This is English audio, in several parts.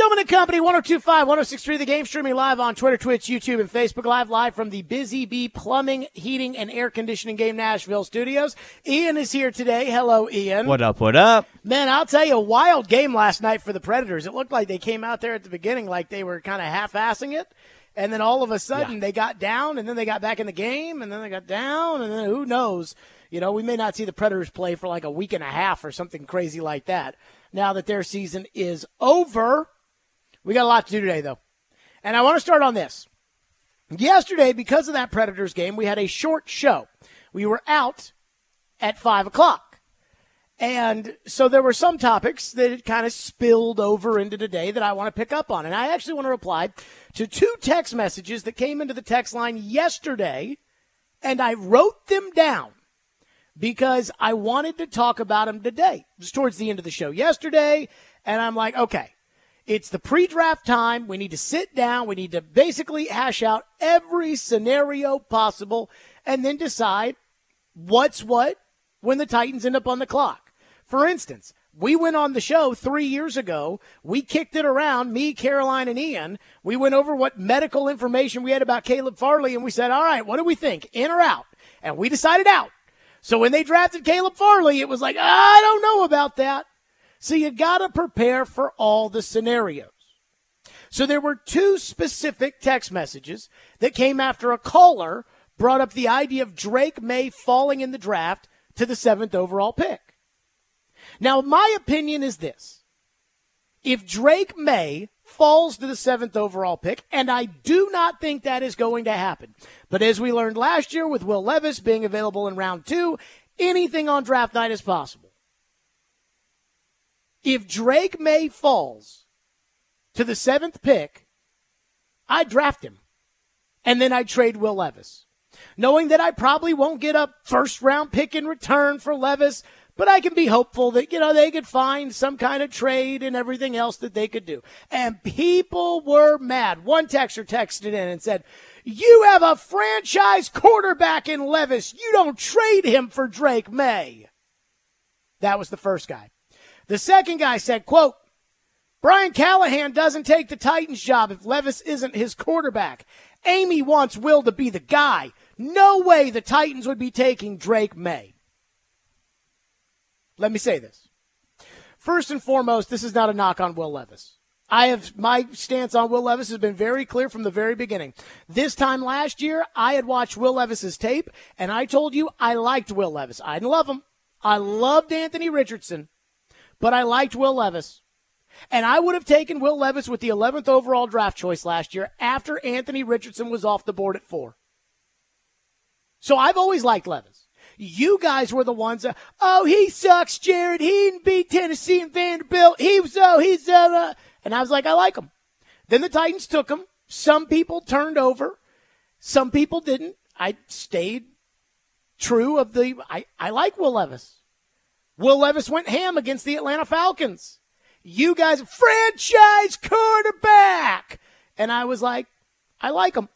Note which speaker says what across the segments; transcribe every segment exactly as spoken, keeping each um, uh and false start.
Speaker 1: Stillman and Company, one oh two point five, one oh six point three The Game, streaming live on Twitter, Twitch, YouTube, and Facebook Live, live from the Busy Bee Plumbing, Heating, and Air Conditioning Game Nashville studios. Ian is here today. Hello, Ian.
Speaker 2: What up, what up?
Speaker 1: Man, I'll tell you, a wild game last night for the Predators. It looked like they came out there at the beginning like they were kind of half-assing it, and then all of a sudden
Speaker 2: Yeah.
Speaker 1: they got down, and then they got back in the game, and then they got down, and then who knows. You know, we may not see the Predators play for like a week and a half or something crazy like that now that their season is over. We got a lot to do today, though. And I want to start on this. Yesterday, because of that Predators game, we had a short show. We were out at five o'clock. And so there were some topics that kind of spilled over into today that I want to pick up on. And I actually want to reply to two text messages that came into the text line yesterday, and I wrote them down because I wanted to talk about them today. It was towards the end of the show yesterday, and I'm like, okay. It's the pre-draft time. We need to sit down. We need to basically hash out every scenario possible and then decide what's what when the Titans end up on the clock. For instance, we went on the show three years ago. We kicked it around, me, Caroline, and Ian. We went over what medical information we had about Caleb Farley, and we said, all right, what do we think, in or out? And we decided out. So when they drafted Caleb Farley, it was like, I don't know about that. So you got to prepare for all the scenarios. So there were two specific text messages that came after a caller brought up the idea of Drake May falling in the draft to the seventh overall pick. Now, my opinion is this. If Drake May falls to the seventh overall pick, and I do not think that is going to happen, but as we learned last year with Will Levis being available in round two, anything on draft night is possible. If Drake May falls to the seventh pick, I'd draft him. And then I'd trade Will Levis. Knowing that I probably won't get a first-round pick in return for Levis, but I can be hopeful that, you know, they could find some kind of trade and everything else that they could do. And people were mad. One texter texted in and said, you have a franchise quarterback in Levis. You don't trade him for Drake May. That was the first guy. The second guy said, quote, Brian Callahan doesn't take the Titans job if Levis isn't his quarterback. Amy wants Will to be the guy. No way the Titans would be taking Drake May. Let me say this. First and foremost, this is not a knock on Will Levis. I have, my stance on Will Levis has been very clear from the very beginning. This time last year, I had watched Will Levis's tape, and I told you I liked Will Levis. I didn't love him. I loved Anthony Richardson. But I liked Will Levis. And I would have taken Will Levis with the eleventh overall draft choice last year after Anthony Richardson was off the board at four. So I've always liked Levis. You guys were the ones that, oh, he sucks, Jared. He didn't beat Tennessee and Vanderbilt. He was, oh, he's, uh, uh. And I was like, I like him. Then the Titans took him. Some people turned over. Some people didn't. I stayed true of the, I, I like Will Levis. Will Levis went ham against the Atlanta Falcons. You guys, franchise quarterback. And I was like, I like him.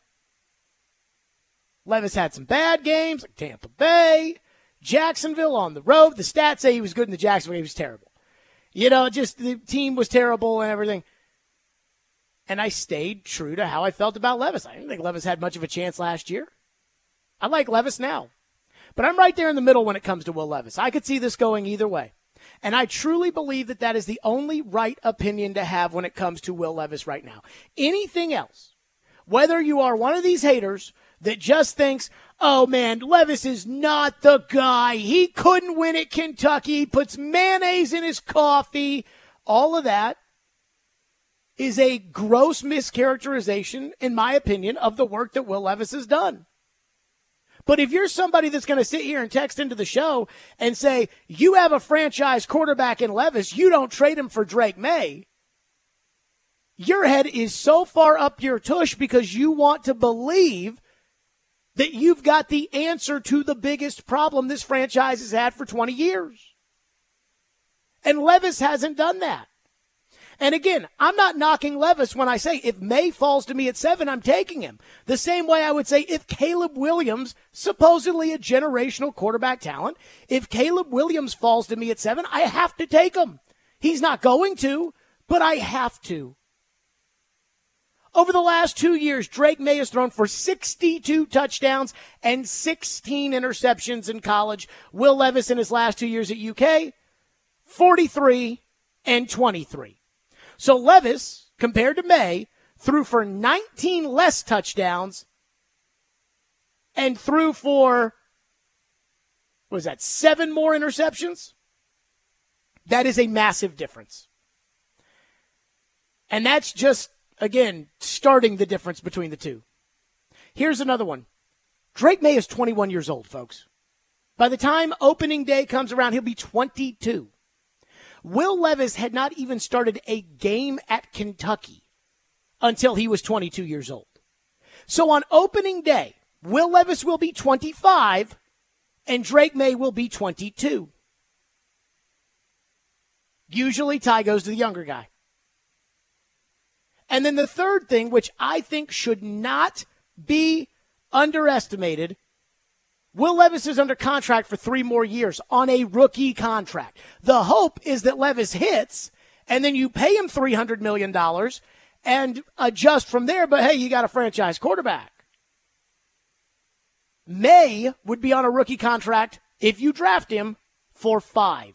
Speaker 1: Levis had some bad games, like Tampa Bay, Jacksonville on the road. The stats say he was good in the Jacksonville. He was terrible. You know, just the team was terrible and everything. And I stayed true to how I felt about Levis. I didn't think Levis had much of a chance last year. I like Levis now. But I'm right there in the middle when it comes to Will Levis. I could see this going either way. And I truly believe that that is the only right opinion to have when it comes to Will Levis right now. Anything else, whether you are one of these haters that just thinks, oh, man, Levis is not the guy. He couldn't win at Kentucky. He puts mayonnaise in his coffee. All of that is a gross mischaracterization, in my opinion, of the work that Will Levis has done. But if you're somebody that's going to sit here and text into the show and say, you have a franchise quarterback in Levis, you don't trade him for Drake May, your head is so far up your tush because you want to believe that you've got the answer to the biggest problem this franchise has had for twenty years. And Levis hasn't done that. And again, I'm not knocking Levis when I say if May falls to me at seven, I'm taking him. The same way I would say if Caleb Williams, supposedly a generational quarterback talent, if Caleb Williams falls to me at seven, I have to take him. He's not going to, but I have to. Over the last two years, Drake May has thrown for sixty-two touchdowns and sixteen interceptions in college. Will Levis in his last two years at U K, forty-three and twenty-three. So Levis, compared to May, threw for nineteen less touchdowns and threw for, what was that, seven more interceptions? That is a massive difference. And that's just, again, starting the difference between the two. Here's another one. Drake May is twenty-one years old, folks. By the time opening day comes around, he'll be twenty-two. Will Levis had not even started a game at Kentucky until he was twenty-two years old. So on opening day, Will Levis will be twenty-five and Drake May will be twenty-two. Usually tie goes to the younger guy. And then the third thing, which I think should not be underestimated, Will Levis is under contract for three more years on a rookie contract. The hope is that Levis hits, and then you pay him three hundred million dollars and adjust from there, but hey, you got a franchise quarterback. May would be on a rookie contract if you draft him for five.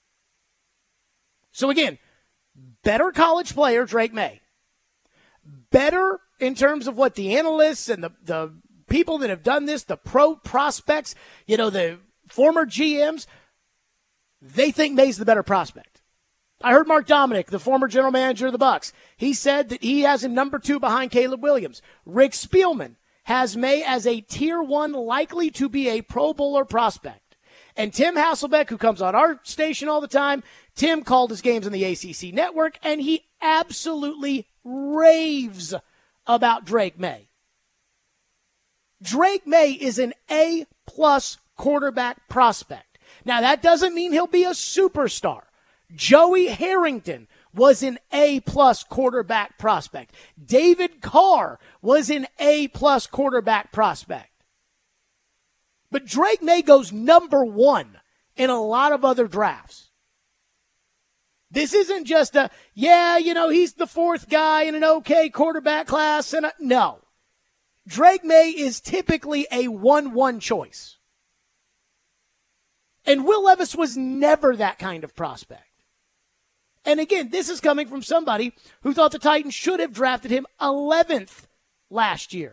Speaker 1: So again, better college player, Drake May. Better in terms of what the analysts and the, the people that have done this, the pro prospects, you know, the former G Ms, they think May's the better prospect. I heard Mark Dominic, the former general manager of the Bucs, he said that he has him number two behind Caleb Williams. Rick Spielman has May as a tier one, likely to be a Pro Bowler prospect. And Tim Hasselbeck, who comes on our station all the time, Tim called his games on the A C C network, and he absolutely raves about Drake May. Drake May is an A-plus quarterback prospect. Now, that doesn't mean he'll be a superstar. Joey Harrington was an A-plus quarterback prospect. David Carr was an A-plus quarterback prospect. But Drake May goes number one in a lot of other drafts. This isn't just a, yeah, you know, he's the fourth guy in an okay quarterback class. And a, no. Drake May is typically a one one choice. And Will Levis was never that kind of prospect. And again, this is coming from somebody who thought the Titans should have drafted him eleventh last year.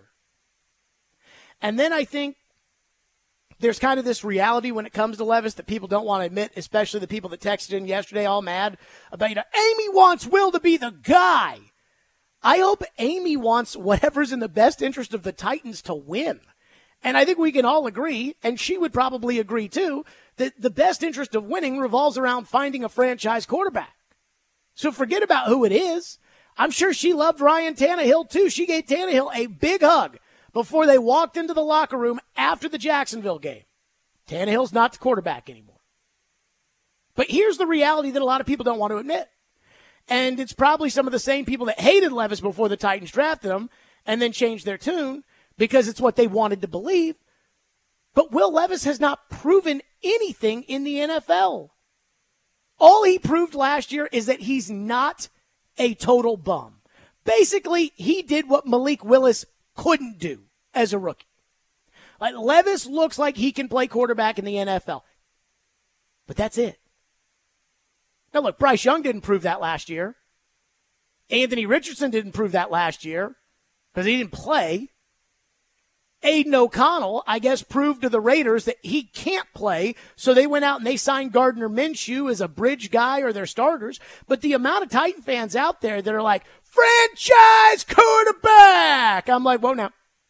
Speaker 1: And then I think there's kind of this reality when it comes to Levis that people don't want to admit, especially the people that texted in yesterday all mad about, you know, Amy wants Will to be the guy. I hope Amy wants whatever's in the best interest of the Titans to win. And I think we can all agree, and she would probably agree too, that the best interest of winning revolves around finding a franchise quarterback. So forget about who it is. I'm sure she loved Ryan Tannehill too. She gave Tannehill a big hug before they walked into the locker room after the Jacksonville game. Tannehill's not the quarterback anymore. But here's the reality that a lot of people don't want to admit. And it's probably some of the same people that hated Levis before the Titans drafted him and then changed their tune because it's what they wanted to believe. But Will Levis has not proven anything in the N F L. All he proved last year is that he's not a total bum. Basically, he did what Malik Willis couldn't do as a rookie. Like, Levis looks like he can play quarterback in the N F L. But that's it. Now, look, Bryce Young didn't prove that last year. Anthony Richardson didn't prove that last year because he didn't play. Aiden O'Connell, I guess, proved to the Raiders that he can't play, so they went out and they signed Gardner Minshew as a bridge guy or their starters. But the amount of Titan fans out there that are like, franchise quarterback! I'm like, whoa, now.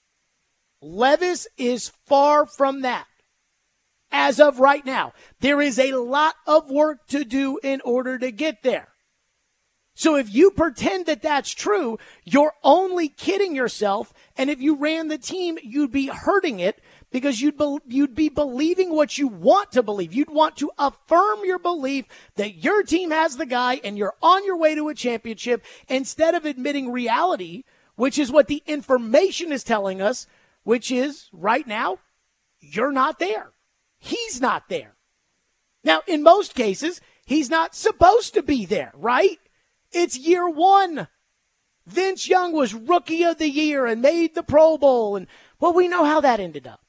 Speaker 1: Levis is far from that. As of right now, there is a lot of work to do in order to get there. So if you pretend that that's true, you're only kidding yourself. And if you ran the team, you'd be hurting it because you'd be, you'd be believing what you want to believe. You'd want to affirm your belief that your team has the guy and you're on your way to a championship instead of admitting reality, which is what the information is telling us, which is right now, you're not there. He's not there. Now, in most cases, he's not supposed to be there, right? It's year one. Vince Young was Rookie of the Year and made the Pro Bowl. And, well, we know how that ended up.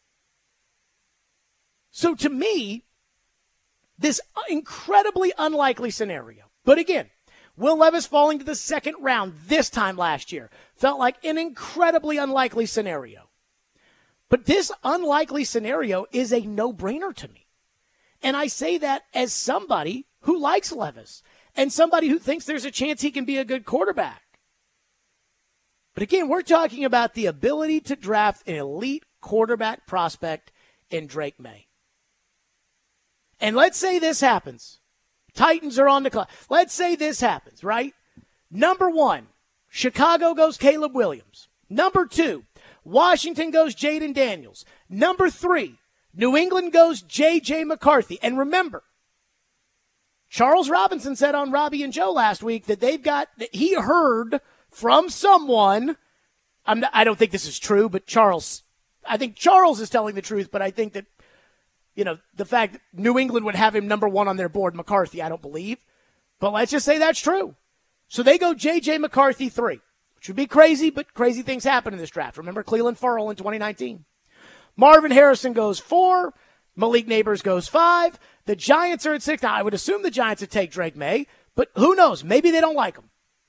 Speaker 1: So to me, this incredibly unlikely scenario. But again, Will Levis falling to the second round this time last year felt like an incredibly unlikely scenario. But this unlikely scenario is a no-brainer to me. And I say that as somebody who likes Levis and somebody who thinks there's a chance he can be a good quarterback. But again, we're talking about the ability to draft an elite quarterback prospect in Drake May. And let's say this happens. Titans are on the clock. Let's say this happens, right? Number one, Chicago goes Caleb Williams. Number two, Washington goes Jaden Daniels. Number three, New England goes J J McCarthy. And remember, Charles Robinson said on Robbie and Joe last week that they've got, that he heard from someone, I'm not, I don't think this is true, but Charles, I think Charles is telling the truth, but I think that, you know, the fact that New England would have him number one on their board, McCarthy, I don't believe. But let's just say that's true. So they go J J McCarthy three, which would be crazy, but crazy things happen in this draft. Remember Cleveland Farrell in twenty nineteen. Marvin Harrison goes four. Malik Neighbors goes five. The Giants are at six. Now, I would assume the Giants would take Drake May, but who knows? Maybe they don't like him.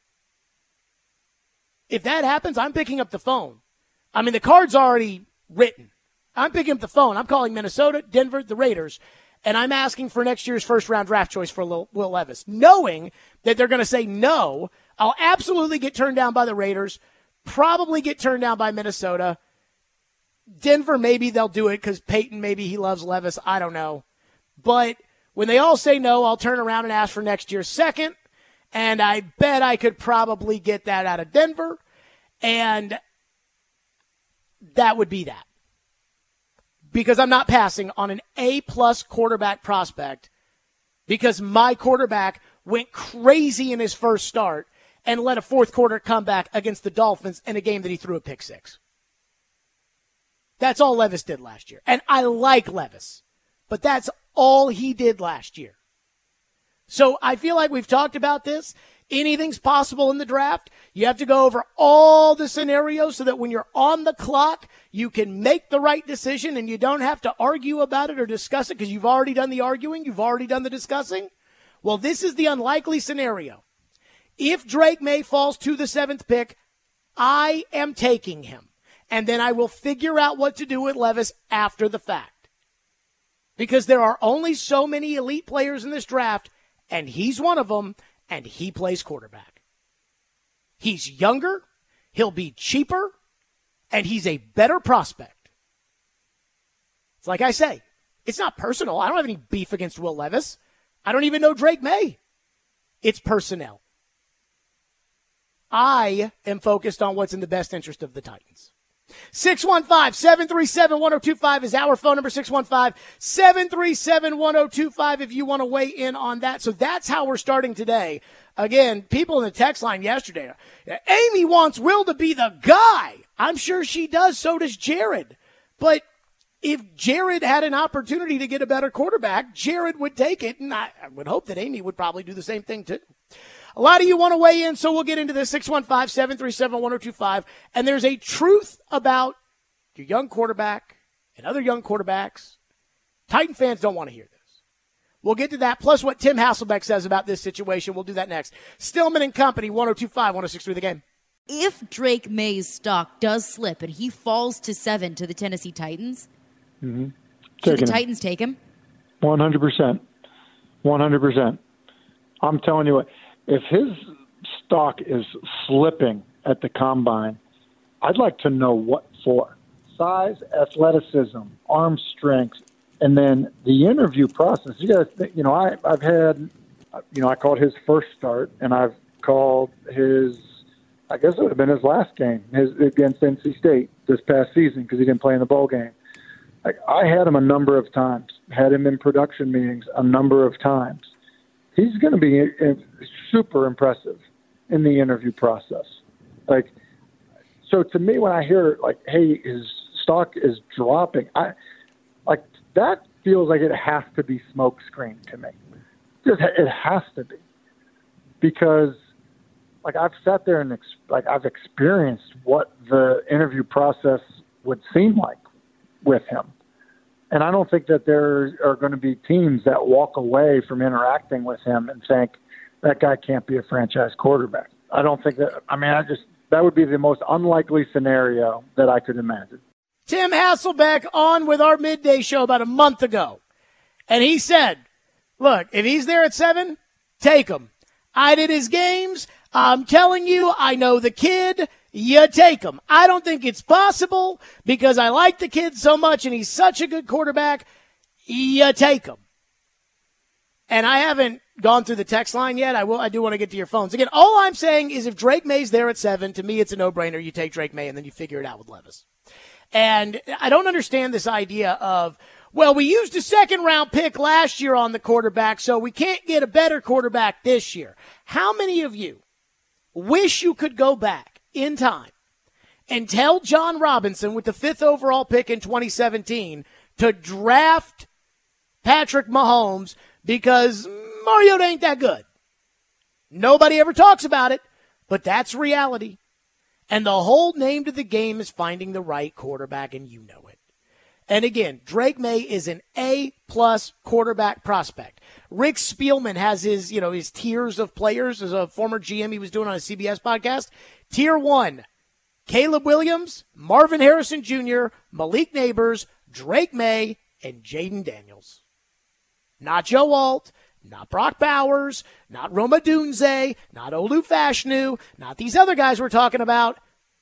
Speaker 1: If that happens, I'm picking up the phone. I mean, the card's already written. I'm picking up the phone. I'm calling Minnesota, Denver, the Raiders, and I'm asking for next year's first-round draft choice for Will Levis, knowing that they're going to say no. I'll absolutely get turned down by the Raiders, probably get turned down by Minnesota. Denver, maybe they'll do it because Peyton, maybe he loves Levis. I don't know. But when they all say no, I'll turn around and ask for next year's second, and I bet I could probably get that out of Denver, and that would be that. Because I'm not passing on an A-plus quarterback prospect because my quarterback went crazy in his first start and led a fourth quarter comeback against the Dolphins in a game that he threw a pick six. That's all Levis did last year. And I like Levis, but that's all he did last year. So I feel like we've talked about this. Anything's possible in the draft. You have to go over all the scenarios so that when you're on the clock, you can make the right decision and you don't have to argue about it or discuss it because you've already done the arguing. You've already done the discussing. Well, this is the unlikely scenario. If Drake May falls to the seventh pick, I am taking him. And then I will figure out what to do with Levis after the fact. Because there are only so many elite players in this draft, and he's one of them. And he plays quarterback. He's younger, he'll be cheaper, and he's a better prospect. It's like I say, it's not personal. I don't have any beef against Will Levis. I don't even know Drake May. It's personnel. I am focused on what's in the best interest of the Titans. six one five, seven three seven, one oh two five is our phone number, six one five, seven three seven, one oh two five if you want to weigh in on that. So that's how we're starting today. Again, people in the text line yesterday, Amy wants Will to be the guy. I'm sure she does. So does Jared. But if Jared had an opportunity to get a better quarterback, Jared would take it. And I, I would hope that Amy would probably do the same thing too. A lot of you want to weigh in, so we'll get into this, six one five, seven three seven, one oh two five. And there's a truth about your young quarterback and other young quarterbacks. Titan fans don't want to hear this. We'll get to that, plus what Tim Hasselbeck says about this situation. We'll do that next. Stillman and Company, one oh two five, one oh six three The Game.
Speaker 2: If Drake May's stock does slip and he falls to seven to the Tennessee Titans,
Speaker 3: mm-hmm.
Speaker 2: should the
Speaker 3: him.
Speaker 2: Titans take him?
Speaker 3: one hundred percent. one hundred percent. I'm telling you what. If his stock is slipping at the combine, I'd like to know what for. Size, athleticism, arm strength, and then the interview process. You guys, you know, I, I've had, you know, I called his first start, and I've called his, I guess it would have been his last game his against N C State this past season because he didn't play in the bowl game. Like, I had him a number of times, had him in production meetings a number of times. He's going to be super impressive in the interview process. Like, so to me, when I hear like, "Hey, his stock is dropping," I like that feels like it has to be smokescreen to me. Just it has to be, because like I've sat there and ex- like I've experienced what the interview process would seem like with him. And I don't think that there are going to be teams that walk away from interacting with him and think that guy can't be a franchise quarterback. I don't think that, I mean, I just, that would be the most unlikely scenario that I could imagine.
Speaker 1: Tim Hasselbeck on with our midday show about a month ago. And he said, look, if he's there at seven, take him. I did his games. I'm telling you, I know the kid. You take him. I don't think it's possible because I like the kid so much and he's such a good quarterback. You take him. And I haven't gone through the text line yet. I will. I do want to get to your phones. Again, all I'm saying is if Drake May's there at seven, to me it's a no-brainer. You take Drake May and then you figure it out with Levis. And I don't understand this idea of, well, we used a second-round pick last year on the quarterback, so we can't get a better quarterback this year. How many of you wish you could go back in time and tell John Robinson with the fifth overall pick in twenty seventeen to draft Patrick Mahomes because Mariota ain't that good? Nobody ever talks about it, but that's reality. And the whole name to the game is finding the right quarterback, and you know it. And again, Drake May is an A-plus quarterback prospect. Rick Spielman has his, you know, his tiers of players. As a former G M he was doing on a C B S podcast. Tier one, Caleb Williams, Marvin Harrison Junior, Malik Neighbors, Drake May, and Jaden Daniels. Not Joe Alt, not Brock Bowers, not Roma Dunze, not Olu Fashanu, not these other guys we're talking about,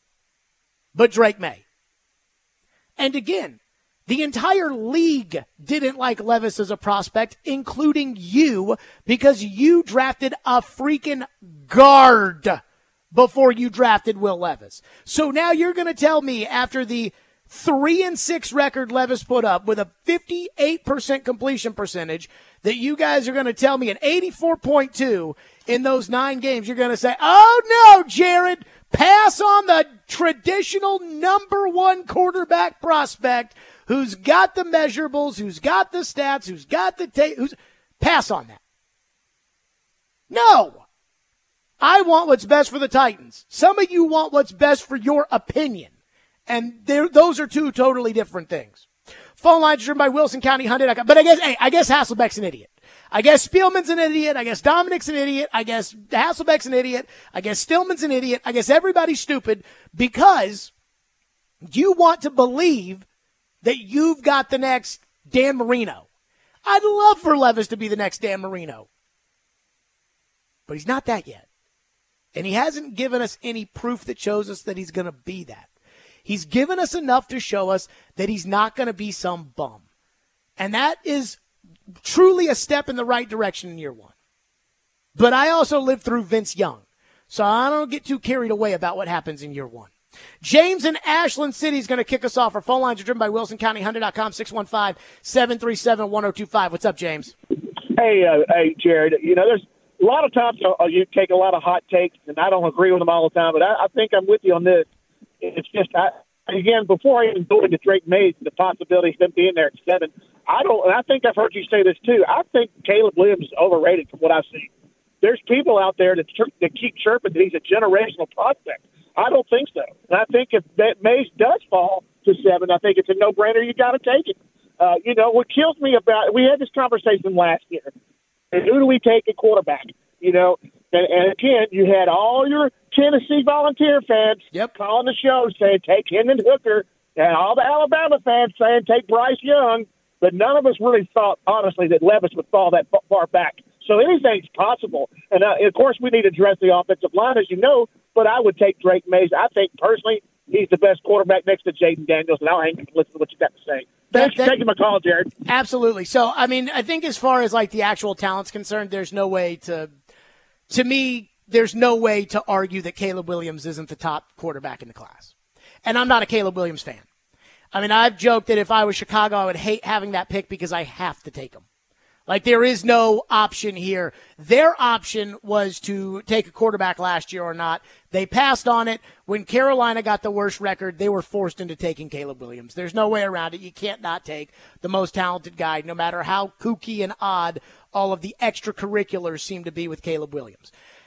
Speaker 1: but Drake May. And again, the entire league didn't like Levis as a prospect, including you, because you drafted a freaking guard before you drafted Will Levis. So now you're going to tell me after the three and six record Levis put up with a fifty-eight percent completion percentage that you guys are going to tell me an eighty-four point two in those nine games. You're going to say, oh no, Jared, pass on the traditional number one quarterback prospect who's got the measurables, who's got the stats, who's got the tape, who's pass on that. No. I want what's best for the Titans. Some of you want what's best for your opinion. And those are two totally different things. Phone lines driven by Wilson County Hyundai. But I guess, hey, I guess Hasselbeck's an idiot. I guess Spielman's an idiot. I guess Dominic's an idiot. I guess Hasselbeck's an idiot. I guess Stillman's an idiot. I guess everybody's stupid because you want to believe that you've got the next Dan Marino. I'd love for Levis to be the next Dan Marino. But he's not that yet. And he hasn't given us any proof that shows us that he's going to be that. He's given us enough to show us that he's not going to be some bum. And that is truly a step in the right direction in year one. But I also lived through Vince Young, so I don't get too carried away about what happens in year one. James in Ashland City is going to kick us off. Our phone lines are driven by Wilson County Hyundai dot com, six one five, seven three seven, one oh two five. What's up, James?
Speaker 4: Hey, uh, hey, Jared. You know, there's a lot of times uh, you take a lot of hot takes, and I don't agree with them all the time, but I, I think I'm with you on this. It's just, I, again, before I even go into Drake May, the possibility of him being there at seven, I don't, and I think I've heard you say this too. I think Caleb Williams is overrated from what I've seen. There's people out there that, chir- that keep chirping that he's a generational prospect. I don't think so. And I think if Mays does fall to seven, I think it's a no-brainer. You got to take it. Uh, you know, what kills me about, we had this conversation last year. And who do we take at quarterback? You know, and, and again, you had all your Tennessee Volunteer fans
Speaker 1: yep.
Speaker 4: calling the show saying take Hendon Hooker, and all the Alabama fans saying take Bryce Young, but none of us really thought, honestly, that Levis would fall that far back. So anything's possible. And, uh, of course, we need to address the offensive line, as you know, but I would take Drake Mays. I think, personally, he's the best quarterback next to Jaden Daniels, and I'll hang and listen to what you got to say. Thanks that, that, for taking my call, Jared.
Speaker 1: Absolutely. So, I mean, I think as far as, like, the actual talent's concerned, there's no way to – to me, there's no way to argue that Caleb Williams isn't the top quarterback in the class. And I'm not a Caleb Williams fan. I mean, I've joked that if I was Chicago, I would hate having that pick because I have to take him. Like, there is no option here. Their option was to take a quarterback last year or not. They passed on it. When Carolina got the worst record, they were forced into taking Caleb Williams. There's no way around it. You can't not take the most talented guy, no matter how kooky and odd all of the extracurriculars seem to be with Caleb Williams.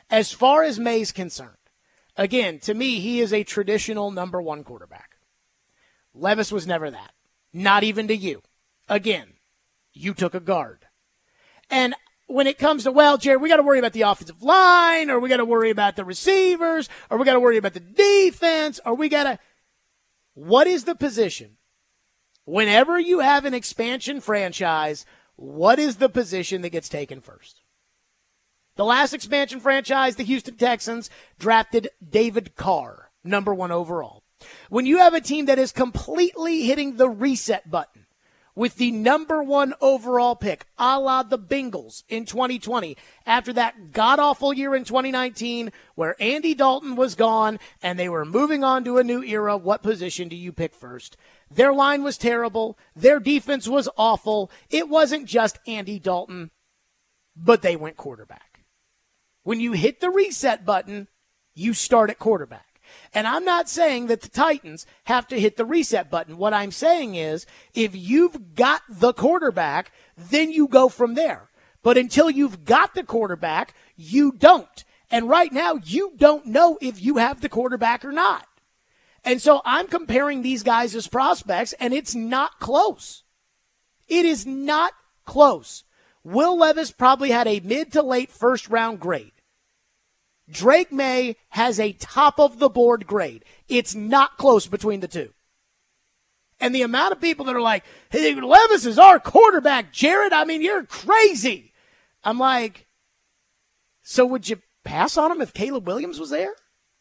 Speaker 1: As far as May's concerned, again, to me, he is a traditional number one quarterback. Levis was never that. Not even to you. Again, you took a guard. And when it comes to, well, Jared, we got to worry about the offensive line, or we got to worry about the receivers, or we got to worry about the defense, or we got to, what is the position? Whenever you have an expansion franchise, what is the position that gets taken first? The last expansion franchise, the Houston Texans, drafted David Carr, number one overall. When you have a team that is completely hitting the reset button with the number one overall pick, a la the Bengals in twenty twenty, after that god-awful year in twenty nineteen where Andy Dalton was gone and they were moving on to a new era, what position do you pick first? Their line was terrible. Their defense was awful. It wasn't just Andy Dalton, but they went quarterback. When you hit the reset button, you start at quarterback. And I'm not saying that the Titans have to hit the reset button. What I'm saying is, if you've got the quarterback, then you go from there. But until you've got the quarterback, you don't. And right now, you don't know if you have the quarterback or not. And so I'm comparing these guys as prospects, and it's not close. It is not close. Will Levis probably had a mid to late first round grade. Drake May has a top-of-the-board grade. It's not close between the two. And the amount of people that are like, hey, Levis is our quarterback, Jared. I mean, you're crazy. I'm like, so would you pass on him if Caleb Williams was there?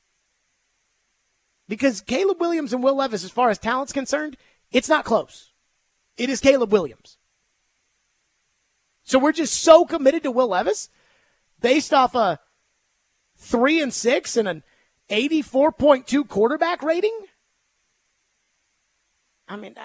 Speaker 1: Because Caleb Williams and Will Levis, as far as talent's concerned, it's not close. It is Caleb Williams. So we're just so committed to Will Levis based off a three and six and an eighty-four point two quarterback rating? I mean,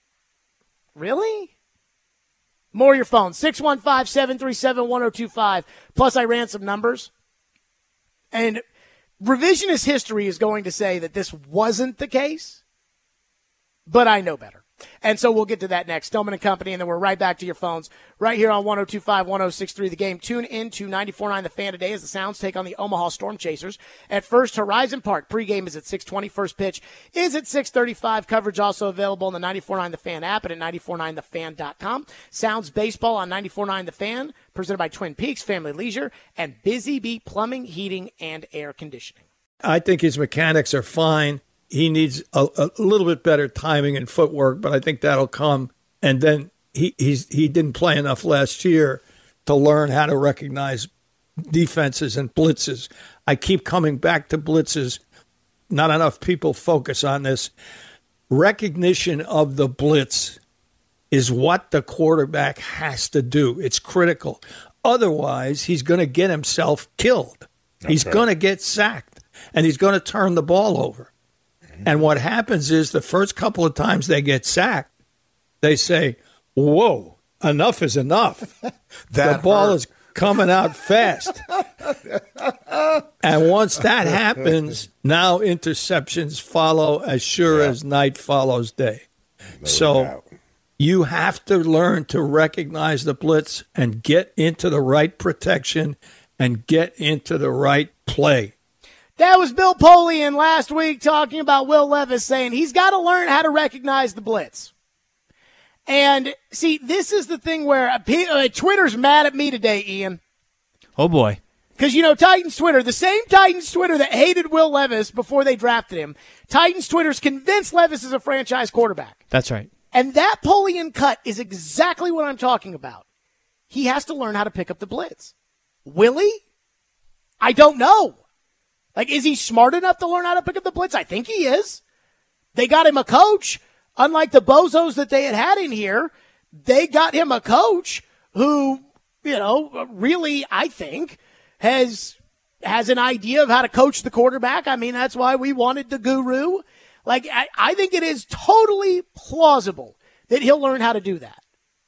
Speaker 1: really? More your phone, six one five, seven three seven, one oh two five. Plus, I ran some numbers. And revisionist history is going to say that this wasn't the case, but I know better. And so we'll get to that next. Stillman and Company, and then we're right back to your phones right here on one oh two five, one oh six three The Game. Tune in to ninety-four point nine The Fan today as the Sounds take on the Omaha Storm Chasers at First Horizon Park. Pregame is at six twenty. First pitch is at six thirty-five. Coverage also available on the ninety-four point nine The Fan app and at ninety-four point nine the fan dot com. Sounds baseball on ninety-four point nine The Fan, presented by Twin Peaks Family Leisure and Busy Bee Plumbing, Heating, and Air Conditioning.
Speaker 5: I think his mechanics are fine. He needs a, a little bit better timing and footwork, but I think that'll come. And then he he's, he didn't play enough last year to learn how to recognize defenses and blitzes. I keep coming back to blitzes. Not enough people focus on this. Recognition of the blitz is what the quarterback has to do. It's critical. Otherwise, he's going to get himself killed. That's he's right. going to get sacked, and he's going to turn the ball over. And what happens is the first couple of times they get sacked, they say, whoa, enough is enough. The ball hurt. is coming out fast. And once that happens, now interceptions follow as sure yeah. as night follows day. No so doubt. You have to learn to recognize the blitz and get into the right protection and get into the right play.
Speaker 1: That was Bill Polian last week talking about Will Levis, saying he's got to learn how to recognize the blitz. And, see, this is the thing where uh, Twitter's mad at me today, Ian.
Speaker 6: Oh, boy.
Speaker 1: Because, you know, Titans Twitter, the same Titans Twitter that hated Will Levis before they drafted him, Titans Twitter's convinced Levis is a franchise quarterback.
Speaker 6: That's right.
Speaker 1: And that Polian cut is exactly what I'm talking about. He has to learn how to pick up the blitz. Will he? I don't know. Like, is he smart enough to learn how to pick up the blitz? I think he is. They got him a coach. Unlike the bozos that they had had in here, they got him a coach who, you know, really, I think, has has an idea of how to coach the quarterback. I mean, that's why we wanted the guru. Like, I, I think it is totally plausible that he'll learn how to do that.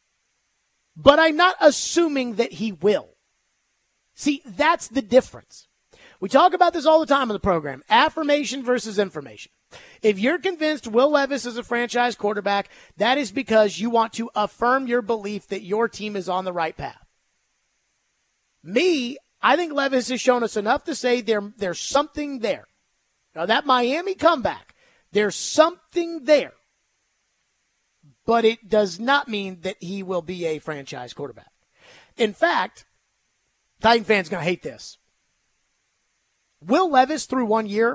Speaker 1: But I'm not assuming that he will. See, that's the difference. We talk about this all the time on the program, affirmation versus information. If you're convinced Will Levis is a franchise quarterback, that is because you want to affirm your belief that your team is on the right path. Me, I think Levis has shown us enough to say there, there's something there. Now, that Miami comeback, there's something there. But it does not mean that he will be a franchise quarterback. In fact, Titan fans going to hate this. Will Levis through one year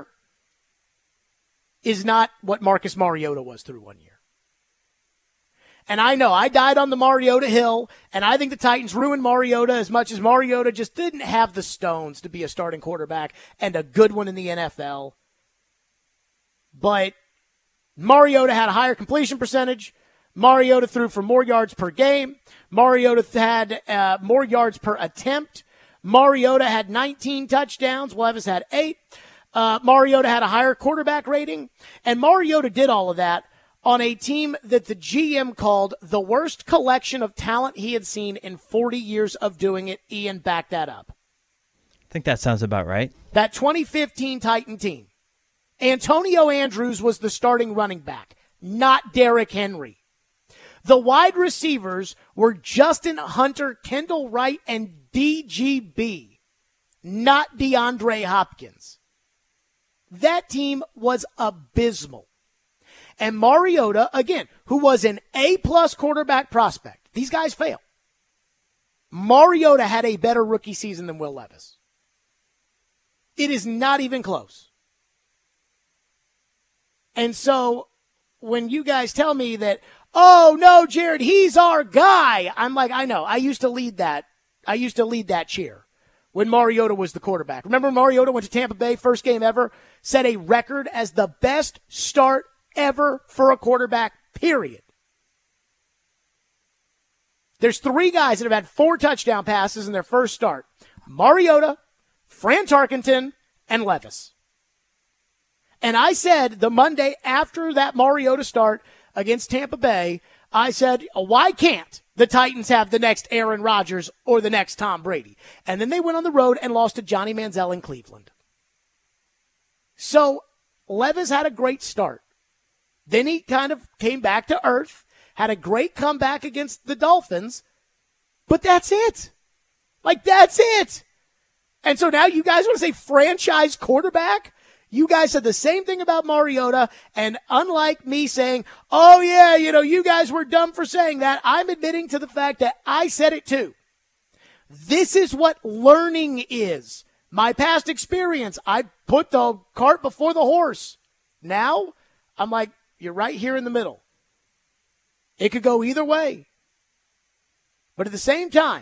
Speaker 1: is not what Marcus Mariota was through one year. And I know I died on the Mariota hill, and I think the Titans ruined Mariota as much as Mariota just didn't have the stones to be a starting quarterback and a good one in the N F L. But Mariota had a higher completion percentage. Mariota threw for more yards per game. Mariota had uh, more yards per attempt. Mariota had nineteen touchdowns. Levis had eight. Uh, Mariota had a higher quarterback rating. And Mariota did all of that on a team that the G M called the worst collection of talent he had seen in forty years of doing it. Ian, back that up.
Speaker 6: I think that sounds about right.
Speaker 1: That twenty fifteen Titan team. Antonio Andrews was the starting running back, not Derrick Henry. The wide receivers were Justin Hunter, Kendall Wright, and D G B, not DeAndre Hopkins. That team was abysmal. And Mariota, again, who was an A-plus quarterback prospect, these guys fail. Mariota had a better rookie season than Will Levis. It is not even close. And so when you guys tell me that, oh, no, Jared, he's our guy, I'm like, I know. I used to lead that. I used to lead that cheer when Mariota was the quarterback. Remember Mariota went to Tampa Bay, first game ever, set a record as the best start ever for a quarterback, period. There's three guys that have had four touchdown passes in their first start. Mariota, Fran Tarkenton, and Levis. And I said the Monday after that Mariota start against Tampa Bay, I said, why can't the Titans have the next Aaron Rodgers or the next Tom Brady? And then they went on the road and lost to Johnny Manziel in Cleveland. So Levis had a great start. Then he kind of came back to earth, had a great comeback against the Dolphins, but that's it. Like, that's it. And so now you guys want to say franchise quarterback? You guys said the same thing about Mariota, and unlike me saying, oh, yeah, you know, you guys were dumb for saying that, I'm admitting to the fact that I said it too. This is what learning is. My past experience, I put the cart before the horse. Now, I'm like, you're right here in the middle. It could go either way. But at the same time,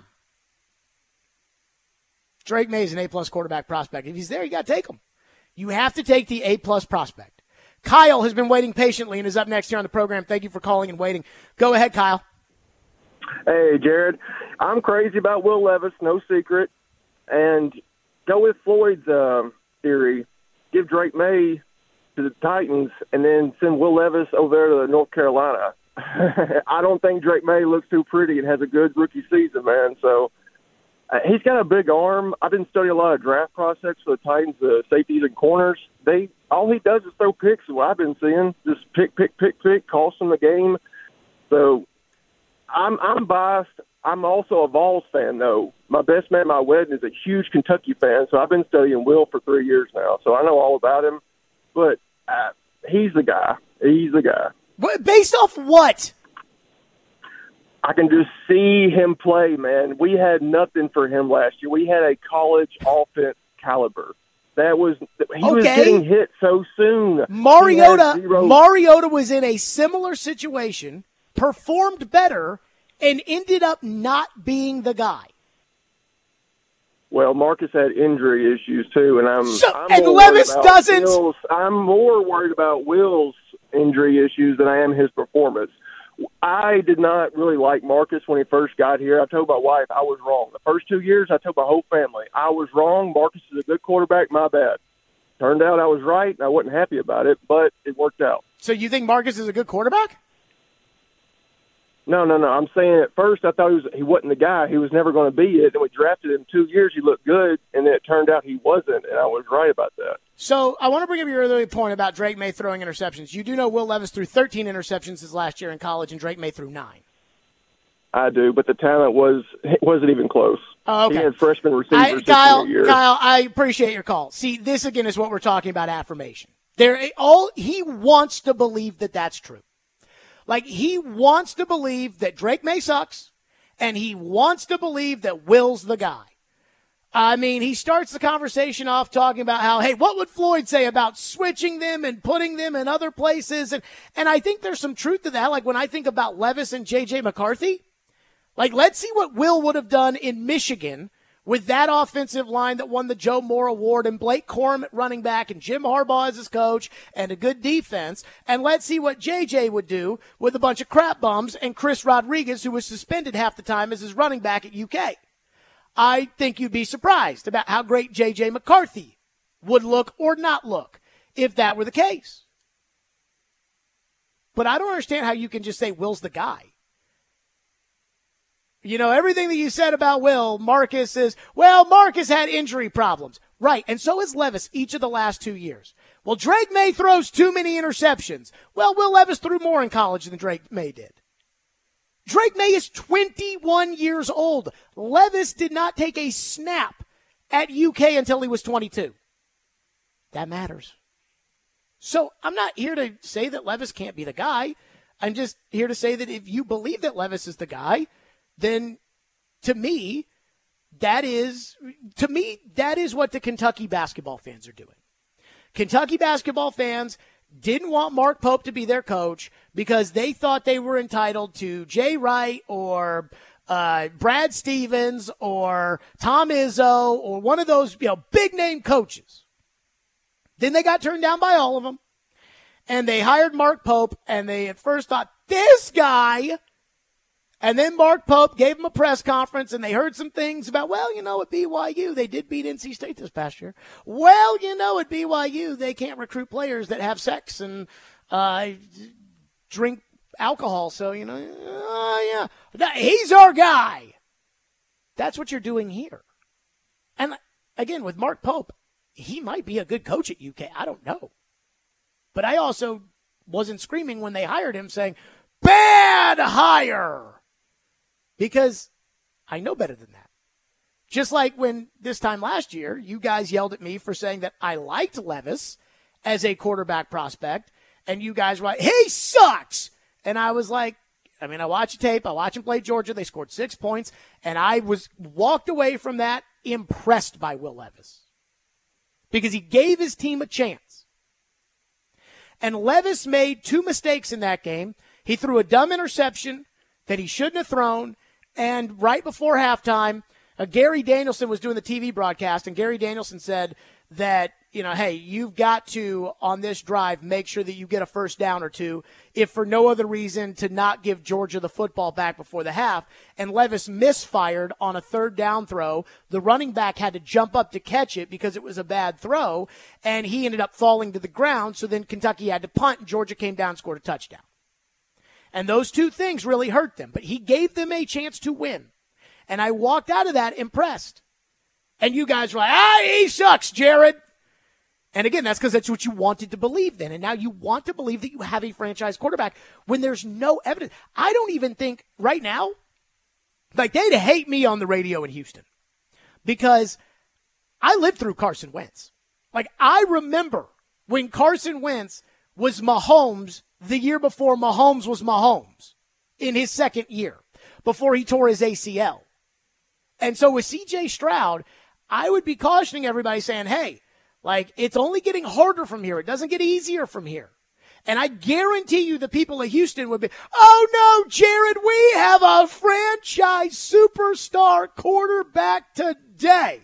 Speaker 1: Drake May is an A-plus quarterback prospect. If he's there, you got to take him. You have to take the A-plus prospect. Kyle has been waiting patiently and is up next here on the program. Thank you for calling and waiting. Go ahead, Kyle.
Speaker 7: Hey, Jared. I'm crazy about Will Levis, no secret. And go with Floyd's uh, theory. Give Drake May to the Titans and then send Will Levis over there to North Carolina. I don't think Drake May looks too pretty and has a good rookie season, man. So uh, he's got a big arm. I've been studying a lot of draft prospects for the Titans, the uh, safeties and corners. They all he does is throw picks. Is what I've been seeing, just pick, pick, pick, pick, cost him the game. So I'm I'm biased. I'm also a Vols fan, though. My best man at my wedding is a huge Kentucky fan, so I've been studying Will for three years now, so I know all about him. But uh, he's the guy. He's the guy.
Speaker 1: Based off what?
Speaker 7: I can just see him play, man. We had nothing for him last year. We had a college offense caliber. That was he
Speaker 1: okay.
Speaker 7: was getting hit so soon.
Speaker 1: Mariota Mariota was in a similar situation, performed better, and ended up not being the guy.
Speaker 7: Well, Marcus had injury issues too, and I'm,
Speaker 1: so,
Speaker 7: I'm
Speaker 1: and
Speaker 7: more
Speaker 1: Levis
Speaker 7: worried about
Speaker 1: doesn't.
Speaker 7: Will's, I'm more worried about Will's injury issues than I am his performance. I did not really like Marcus when he first got here. I told my wife I was wrong. The first two years, I told my whole family I was wrong. Marcus is a good quarterback. My bad. Turned out I was right, and I wasn't happy about it, but it worked out.
Speaker 1: So you think Marcus is a good quarterback?
Speaker 7: No, no, no. I'm saying at first I thought he was he wasn't the guy. He was never going to be it. And we drafted him two years. He looked good, and then it turned out he wasn't, and I was right about that.
Speaker 1: So I want to bring up your earlier point about Drake May throwing interceptions. You do know Will Levis threw thirteen interceptions his last year in college, and Drake May threw nine.
Speaker 7: I do, but the talent was it wasn't even close.
Speaker 1: Oh, okay.
Speaker 7: He had freshman receivers.
Speaker 1: I,
Speaker 7: his
Speaker 1: Kyle,
Speaker 7: senior year.
Speaker 1: Kyle, I appreciate your call. See, this again is what we're talking about, affirmation. There, all he wants to believe that that's true. Like, he wants to believe that Drake May sucks, and he wants to believe that Will's the guy. I mean, he starts the conversation off talking about how, hey, what would Floyd say about switching them and putting them in other places? And, and I think there's some truth to that. Like, when I think about Levis and J J McCarthy, like, let's see what Will would have done in Michigan with that offensive line that won the Joe Moore Award and Blake Corum at running back and Jim Harbaugh as his coach and a good defense. And let's see what J J would do with a bunch of crap bums and Chris Rodriguez, who was suspended half the time as his running back at U K. I think you'd be surprised about how great J J McCarthy would look or not look if that were the case. But I don't understand how you can just say Will's the guy. You know, everything that you said about Will, Marcus is, well, Marcus had injury problems. Right, and so has Levis each of the last two years. Well, Drake May throws too many interceptions. Well, Will Levis threw more in college than Drake May did. Drake May is twenty-one years old. Levis did not take a snap at U K until he was twenty-two. That matters. So I'm not here to say that Levis can't be the guy. I'm just here to say that if you believe that Levis is the guy, then to me, that is, to me, that is what the Kentucky basketball fans are doing. Kentucky basketball fans didn't want Mark Pope to be their coach because they thought they were entitled to Jay Wright or uh, Brad Stevens or Tom Izzo or one of those, you know, big name coaches. Then they got turned down by all of them, and they hired Mark Pope, and they at first thought, this guy. And then Mark Pope gave them a press conference, and they heard some things about, well, you know, at B Y U, they did beat N C State this past year. Well, you know, at B Y U, they can't recruit players that have sex and uh, drink alcohol. So, you know, uh, yeah, he's our guy. That's what you're doing here. And, again, with Mark Pope, he might be a good coach at U K. I don't know. But I also wasn't screaming when they hired him saying, bad hire. Because I know better than that. Just like when this time last year, you guys yelled at me for saying that I liked Levis as a quarterback prospect, and you guys were like, he sucks. And I was like, I mean, I watched the tape. I watched him play Georgia. They scored six points, and I was walked away from that impressed by Will Levis because he gave his team a chance. And Levis made two mistakes in that game. He threw a dumb interception that he shouldn't have thrown. And right before halftime, uh, Gary Danielson was doing the T V broadcast, and Gary Danielson said that, you know, hey, you've got to, on this drive, make sure that you get a first down or two, if for no other reason to not give Georgia the football back before the half. And Levis misfired on a third down throw. The running back had to jump up to catch it because it was a bad throw, and he ended up falling to the ground. So then Kentucky had to punt, and Georgia came down and scored a touchdown. And those two things really hurt them. But he gave them a chance to win. And I walked out of that impressed. And you guys were like, ah, he sucks, Jared. And again, that's because that's what you wanted to believe then. And now you want to believe that you have a franchise quarterback when there's no evidence. I don't even think right now, like they'd hate me on the radio in Houston. Because I lived through Carson Wentz. Like I remember when Carson Wentz was Mahomes the year before Mahomes was Mahomes in his second year, before he tore his A C L. And so with C J Stroud, I would be cautioning everybody saying, hey, like it's only getting harder from here. It doesn't get easier from here. And I guarantee you the people of Houston would be, oh no, Jared, we have a franchise superstar quarterback today.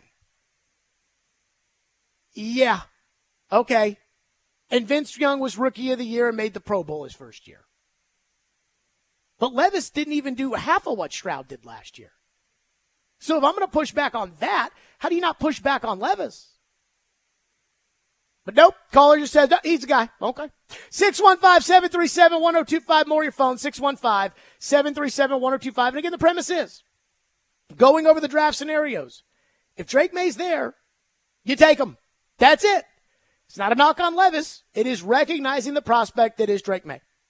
Speaker 1: Yeah. Okay. And Vince Young was Rookie of the Year and made the Pro Bowl his first year. But Levis didn't even do half of what Stroud did last year. So if I'm going to push back on that, how do you not push back on Levis? But nope, caller just said, he's the guy. Okay. six one five, seven three seven, one oh two five, more your phone, six one five, seven three seven, one oh two five. And again, the premise is, going over the draft scenarios, if Drake May's there, you take him. That's it. It's not a knock on Levis. It is recognizing the prospect that is Drake May.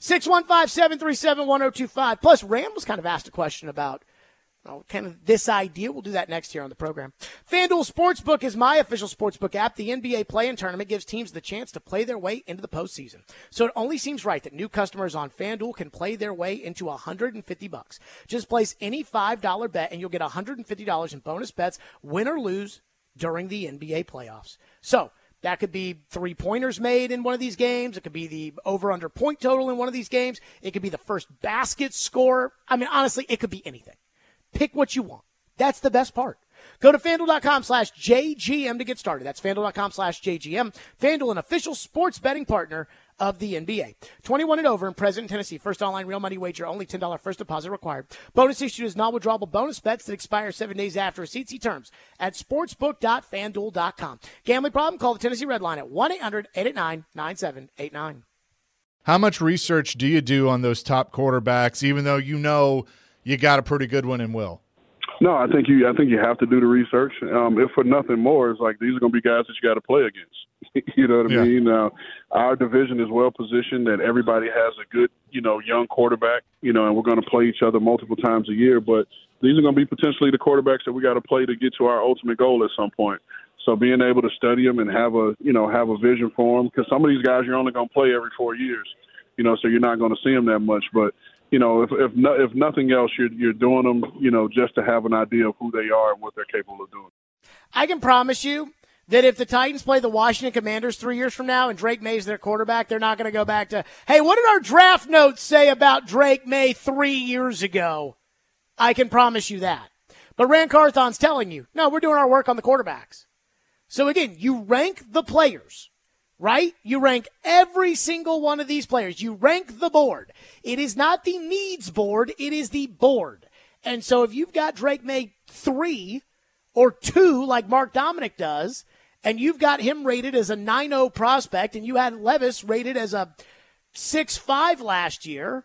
Speaker 1: six one five, seven three seven, one oh two five. Plus, Rand was kind of asked a question about Oh, kind of this idea. We'll do that next year on the program. FanDuel Sportsbook is my official sportsbook app. The N B A play-in tournament gives teams the chance to play their way into the postseason. So it only seems right that new customers on FanDuel can play their way into one hundred fifty bucks. Just place any five dollar bet and you'll get one hundred fifty dollars in bonus bets, win or lose, during the N B A playoffs. So that could be three-pointers made in one of these games. It could be the over-under point total in one of these games. It could be the first basket score. I mean, honestly, it could be anything. Pick what you want. That's the best part. Go to FanDuel.com slash JGM to get started. That's FanDuel.com slash JGM. FanDuel, an official sports betting partner of the N B A. twenty-one and over in President, Tennessee. First online real money wager, only ten dollars first deposit required. Bonus issued is non-withdrawable bonus bets that expire seven days after receipt. See terms at sportsbook dot fan duel dot com. Gambling problem? Call the Tennessee Red Line at one eight hundred, eight eight nine, nine seven eight nine.
Speaker 8: How much research do you do on those top quarterbacks, even though you know you got a pretty good one in Will?
Speaker 9: No, I think you. I think you have to do the research. Um, if for nothing more, it's like these are going to be guys that you got to play against. You know what I
Speaker 8: yeah.
Speaker 9: mean? Uh, our division is well positioned, that everybody has a good, you know, young quarterback. You know, and we're going to play each other multiple times a year. But these are going to be potentially the quarterbacks that we got to play to get to our ultimate goal at some point. So being able to study them and have a, you know, have a vision for them, because some of these guys you're only going to play every four years. You know, so you're not going to see them that much, but. You know, if if, no, if nothing else, you're you're doing them, you know, just to have an idea of who they are and what they're capable of doing.
Speaker 1: I can promise you that if the Titans play the Washington Commanders three years from now and Drake May's their quarterback, they're not going to go back to, hey, what did our draft notes say about Drake May three years ago? I can promise you that. But Rand Carthon's telling you, no, we're doing our work on the quarterbacks. So, again, you rank the players. Right? You rank every single one of these players. You rank the board. It is not the needs board. It is the board. And so if you've got Drake May three or two like Mark Dominic does, and you've got him rated as a nine oh prospect, and you had Levis rated as a six five last year,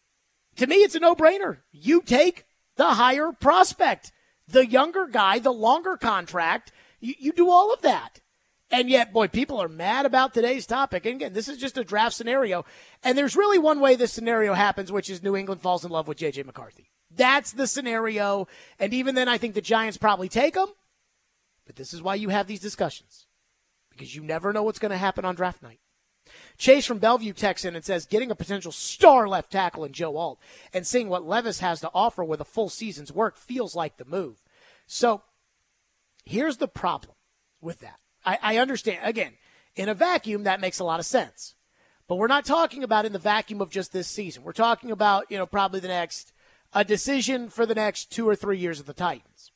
Speaker 1: to me it's a no-brainer. You take the higher prospect, the younger guy, the longer contract. You, you do all of that. And yet, boy, people are mad about today's topic. And again, this is just a draft scenario. And there's really one way this scenario happens, which is New England falls in love with J J McCarthy. That's the scenario. And even then, I think the Giants probably take him. But this is why you have these discussions, because you never know what's going to happen on draft night. Chase from Bellevue texts in and says, getting a potential star left tackle in Joe Alt and seeing what Levis has to offer with a full season's work feels like the move. So here's the problem with that. I, I understand. Again, in a vacuum, that makes a lot of sense. But we're not talking about in the vacuum of just this season. We're talking about, you know, probably the next, a decision for the next two or three years of the Titans.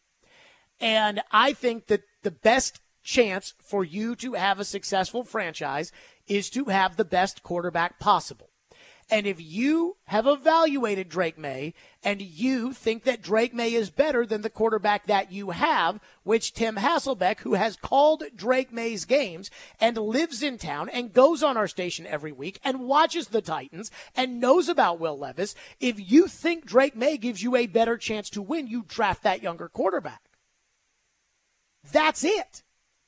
Speaker 1: And I think that the best chance for you to have a successful franchise is to have the best quarterback possible. And if you have evaluated Drake May and you think that Drake May is better than the quarterback that you have, which Tim Hasselbeck, who has called Drake May's games and lives in town and goes on our station every week and watches the Titans and knows about Will Levis, if you think Drake May gives you a better chance to win, you draft that younger quarterback. That's it.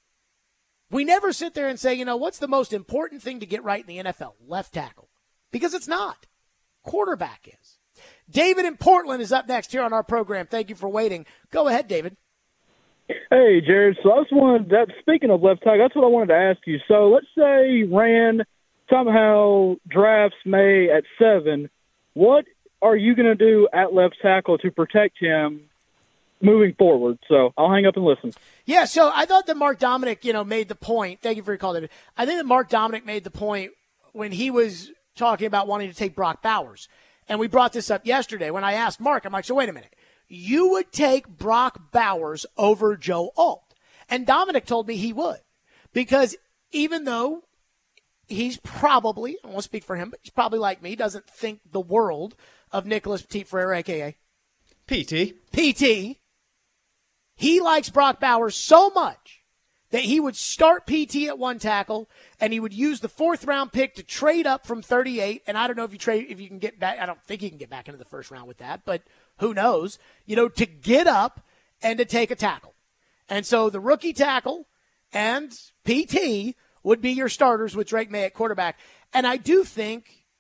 Speaker 1: We never sit there and say, you know, what's the most important thing to get right in the N F L? Left tackle. Because it's not. Quarterback is. David in Portland is up next here on our program. Thank you for waiting. Go ahead, David.
Speaker 10: Hey, Jared. So I just wanted that. Speaking of left tackle, that's what I wanted to ask you. So let's say Rand somehow drafts May at seven. What are you going to do at left tackle to protect him moving forward? So I'll hang up and listen.
Speaker 1: Yeah, so I thought that Mark Dominic, you know, made the point. Thank you for your call, David. I think that Mark Dominic made the point when he was talking about wanting to take Brock Bowers. And we brought this up yesterday when I asked Mark, I'm like, so wait a minute. You would take Brock Bowers over Joe Alt. And Dominic told me he would. Because even though he's probably, I won't speak for him, but he's probably like me, doesn't think the world of Nicholas Petit-Frere, a k a.
Speaker 6: P T.
Speaker 1: P T. He likes Brock Bowers so much that he would start P T at one tackle, and he would use the fourth round pick to trade up from thirty-eight. And I don't know if you trade, if you can get back. I don't think you can get back into the first round with that, but who knows? You know, to get up and to take a tackle. And so the rookie tackle and P T would be your starters with Drake May at quarterback. And I do think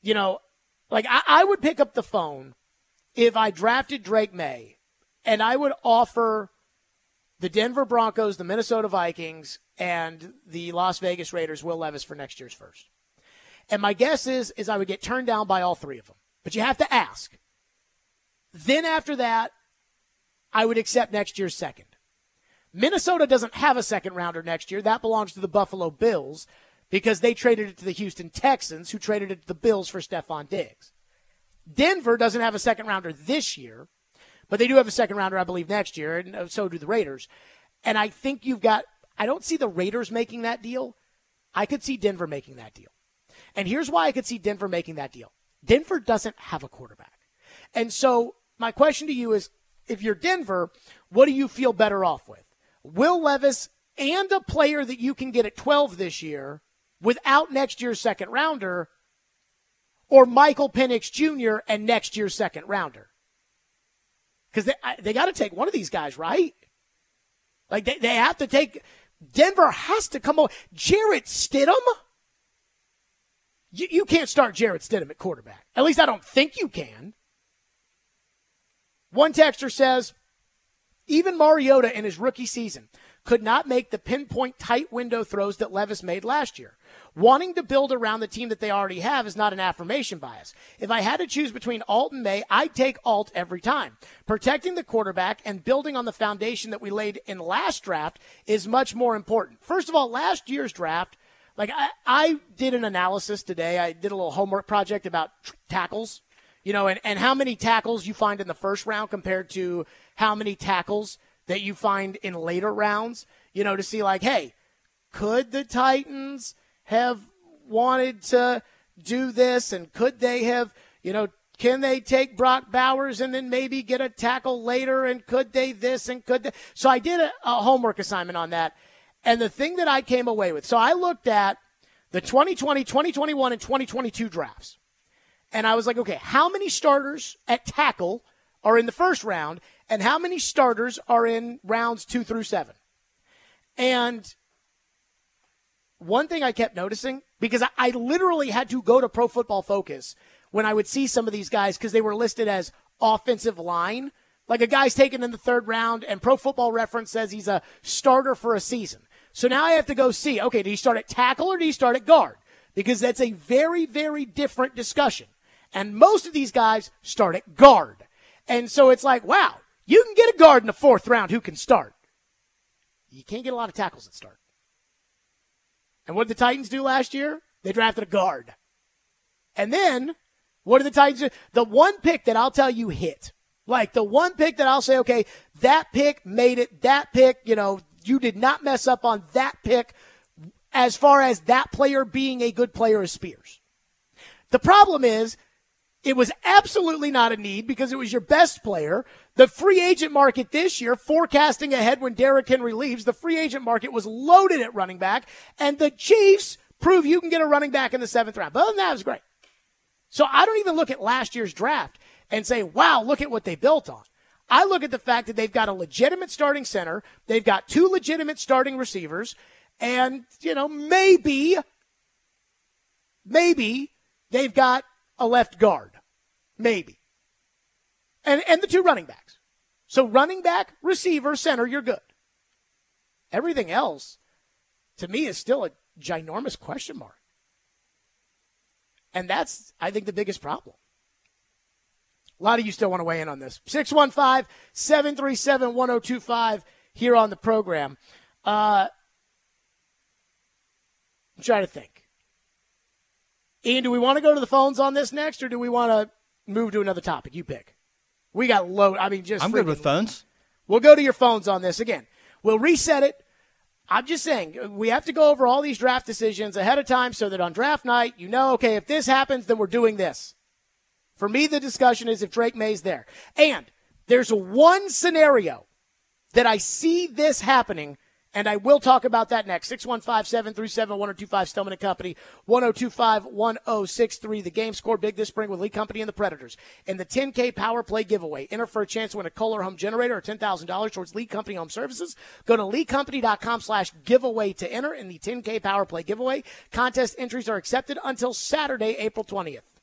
Speaker 1: you know, like I, I would pick up the phone if I drafted Drake May, and I would offer the Denver Broncos, the Minnesota Vikings, and the Las Vegas Raiders Will Levis for next year's first. And my guess is, is I would get turned down by all three of them. But you have to ask. Then after that, I would accept next year's second. Minnesota doesn't have a second rounder next year. That belongs to the Buffalo Bills because they traded it to the Houston Texans, who traded it to the Bills for Stephon Diggs. Denver doesn't have a second rounder this year, but they do have a second rounder, I believe, next year, and so do the Raiders. And I think you've got, I don't see the Raiders making that deal. I could see Denver making that deal. And here's why I could see Denver making that deal. Denver doesn't have a quarterback. And so my question to you is, if you're Denver, what do you feel better off with? Will Levis and a player that you can get at twelve this year without next year's second rounder, or Michael Penix Junior and next year's second rounder? Because they, they got to take one of these guys, right? Like, they, they have to take – Denver has to come over. Jarrett Stidham? You, you can't start Jarrett Stidham at quarterback. At least I don't think you can. One texter says, even Mariota in his rookie season could not make the pinpoint tight window throws that Levis made last year. Wanting to build around the team that they already have is not an affirmation bias. If I had to choose between Alt and May, I'd take Alt every time. Protecting the quarterback and building on the foundation that we laid in last draft is much more important. First of all, last year's draft, like I, I did an analysis today. I did a little homework project about tr- tackles, you know, and, and how many tackles you find in the first round compared to how many tackles that you find in later rounds, you know, to see like, hey, could the Titans have wanted to do this, and could they have, you know, can they take Brock Bowers and then maybe get a tackle later, and could they this and could they? So I did a, a homework assignment on that, and the thing that I came away with, so I looked at the twenty twenty, twenty twenty-one, and twenty twenty-two drafts, and I was like, okay, how many starters at tackle are in the first round, and how many starters are in rounds two through seven? And one thing I kept noticing, because I, I literally had to go to Pro Football Focus when I would see some of these guys because they were listed as offensive line. Like a guy's taken in the third round, and Pro Football Reference says he's a starter for a season. So now I have to go see, okay, do you start at tackle or do you start at guard? Because that's a very, very different discussion. And most of these guys start at guard. And so it's like, wow, you can get a guard in the fourth round who can start. You can't get a lot of tackles that start. And what did the Titans do last year? They drafted a guard. And then, what did the Titans do? The one pick that I'll tell you hit. Like, the one pick that I'll say, okay, that pick made it. That pick, you know, you did not mess up on that pick as far as that player being a good player is Spears. The problem is, it was absolutely not a need because it was your best player. The free agent market this year, forecasting ahead when Derrick Henry leaves, the free agent market was loaded at running back, and the Chiefs prove you can get a running back in the seventh round. But other than that, it was great. So I don't even look at last year's draft and say, wow, look at what they built on. I look at the fact that they've got a legitimate starting center, they've got two legitimate starting receivers, and, you know, maybe, maybe they've got a left guard. Maybe. And and the two running backs. So running back, receiver, center, you're good. Everything else, to me, is still a ginormous question mark. And that's, I think, the biggest problem. A lot of you still want to weigh in on this. six one five, seven three seven, one oh two five here on the program. Uh, I'm trying to think. Ian, do we want to go to the phones on this next, or do we want to move to another topic? You pick. We got low. I mean, just
Speaker 6: I'm good with phones.
Speaker 1: We'll go to your phones on this again. We'll reset it. I'm just saying we have to go over all these draft decisions ahead of time so that on draft night, you know, okay, if this happens, then we're doing this. For me, the discussion is if Drake May's there. And there's one scenario that I see this happening, and I will talk about that next. six one five, seven three seven, one oh two five, Stillman and Company, one oh two five, one oh six three. The game scored big this spring with Lee Company and the Predators. In the ten K Power Play giveaway, enter for a chance to win a Kohler home generator or ten thousand dollars towards Lee Company Home Services. Go to lee company dot com slash giveaway to enter in the ten K Power Play giveaway. Contest entries are accepted until Saturday, April twentieth.